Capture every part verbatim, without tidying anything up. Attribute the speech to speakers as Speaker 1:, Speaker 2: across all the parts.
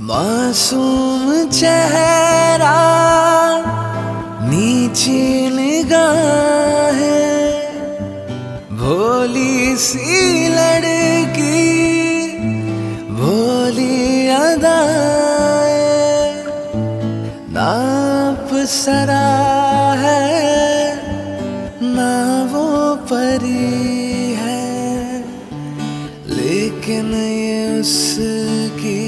Speaker 1: मासूम चेहरा, नीची निगाहें, भोली सी लड़की, भोली अदाएं, नाप सरा है ना वो परी है, लेकिन ये उसकी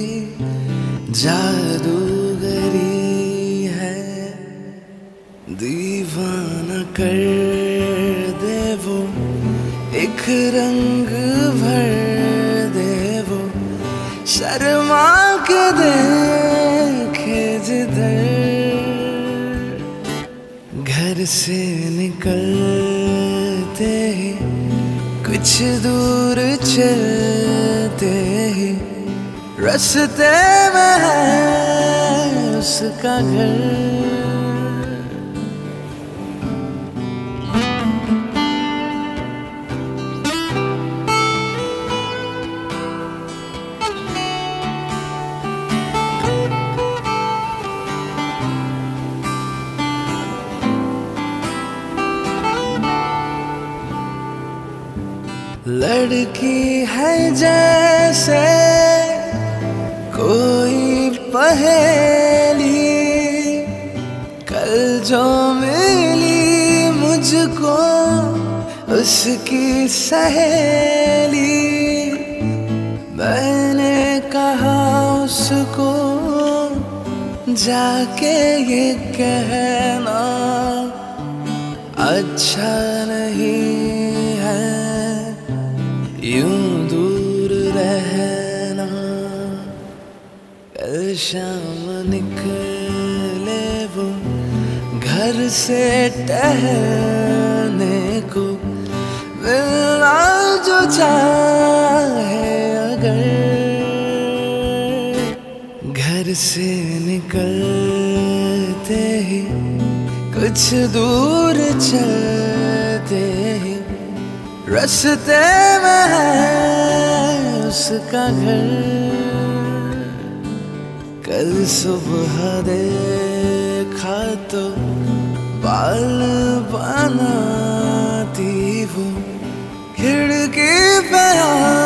Speaker 1: जादूगरी है। दीवाना कर दे वो, एक रंग भर दे वो, शर्मा के देखे जिधर। घर से निकलते ही, कुछ दूर चलते ही, रास्ते में है उसका घर। लड़की है जैसे कोई पहेली, कल जो मिली मुझको उसकी सहेली। मैंने कहा उसको जाके ये कहना अच्छा नहीं है यूं दूर रहना। कल शाम निकले वो घर से टहलने को, मिलना जो चाहे अगर। घर से निकलते ही, कुछ दूर चलते ही, रास्ते में है उसका घर। कल सुबह देखा तो बाल बनाती वो, खिड़की पे